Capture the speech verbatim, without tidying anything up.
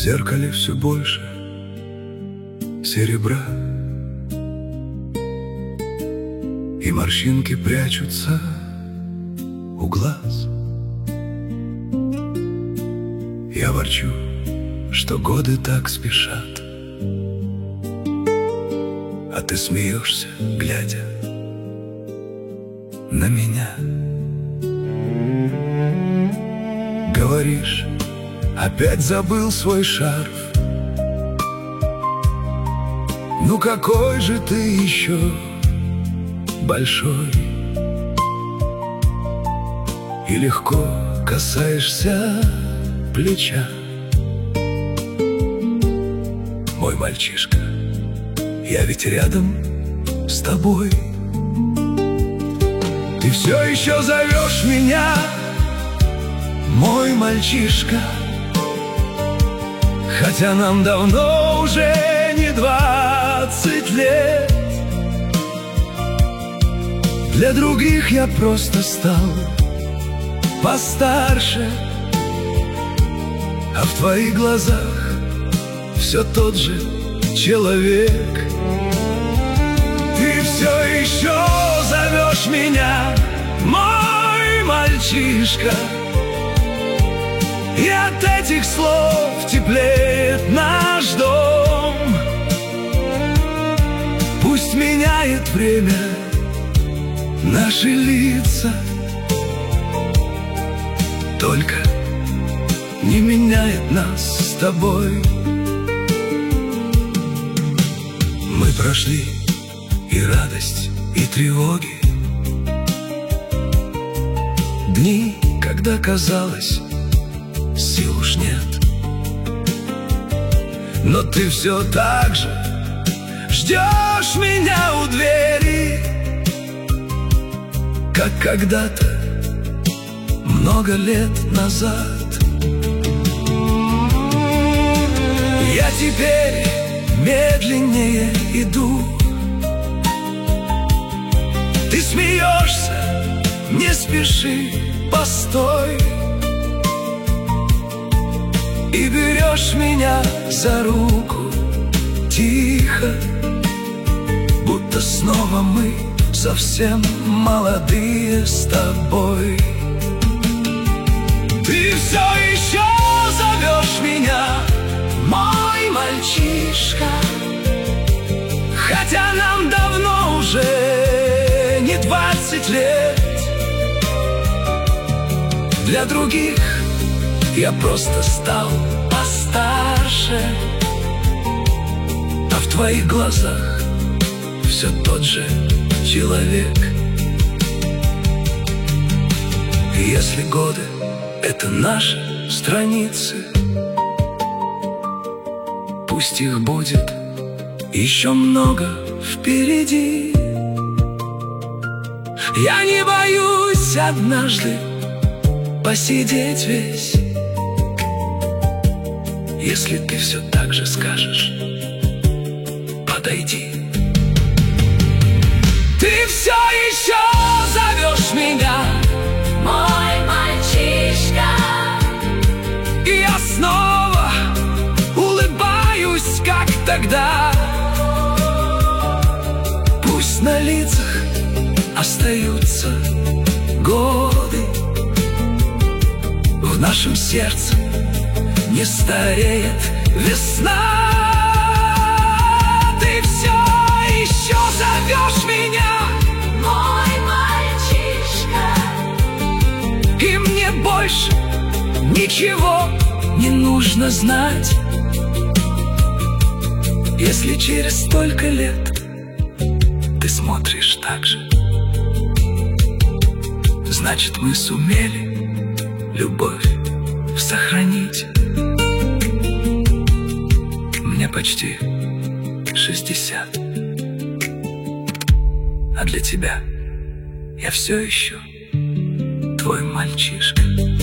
зеркале все больше серебра, и морщинки прячутся у глаз. Я ворчу, что годы так спешат, а ты смеешься, глядя на меня. Говоришь, опять забыл свой шарф. Ну какой же ты еще большой, и легко касаешься плеча. Мой мальчишка, я ведь рядом с тобой. Ты все еще зовешь меня, мой мальчишка, хотя нам давно уже не двадцать лет. Для других я просто стал постарше, а в твоих глазах все тот же человек. Ты все еще зовешь меня, мой мальчишка, и от этих слов теплеет наш дом. Пусть меняет время наши лица, только не меняет нас с тобой. Мы прошли и радость, и тревоги, дни, когда казалось, сил уж нет. Но ты все так же ждешь меня у двери, как когда-то много лет назад. Я теперь медленнее иду. Ты смеешься, не спеши, постой, и берешь меня за руку тихо, будто снова мы совсем молодые с тобой. Ты все еще зовешь меня, мой мальчишка, хотя нам давно уже не двадцать лет. Для других я просто стал постарше, а в твоих глазах все тот же человек. И если годы — это наши страницы, пусть их будет еще много впереди. Я не боюсь однажды посидеть весь, если ты все так же скажешь: подойди. Ты все еще зовешь меня, мой мальчишка, и я снова улыбаюсь, как тогда. Пусть на лицах остаются годы, в нашем сердце не стареет весна. Ты все еще зовешь меня, мой мальчишка, и мне больше ничего не нужно знать. Если через столько лет ты смотришь так же, значит, мы сумели любовь сохранить. Мне почти шестьдесят, а для тебя я все еще твой мальчишка.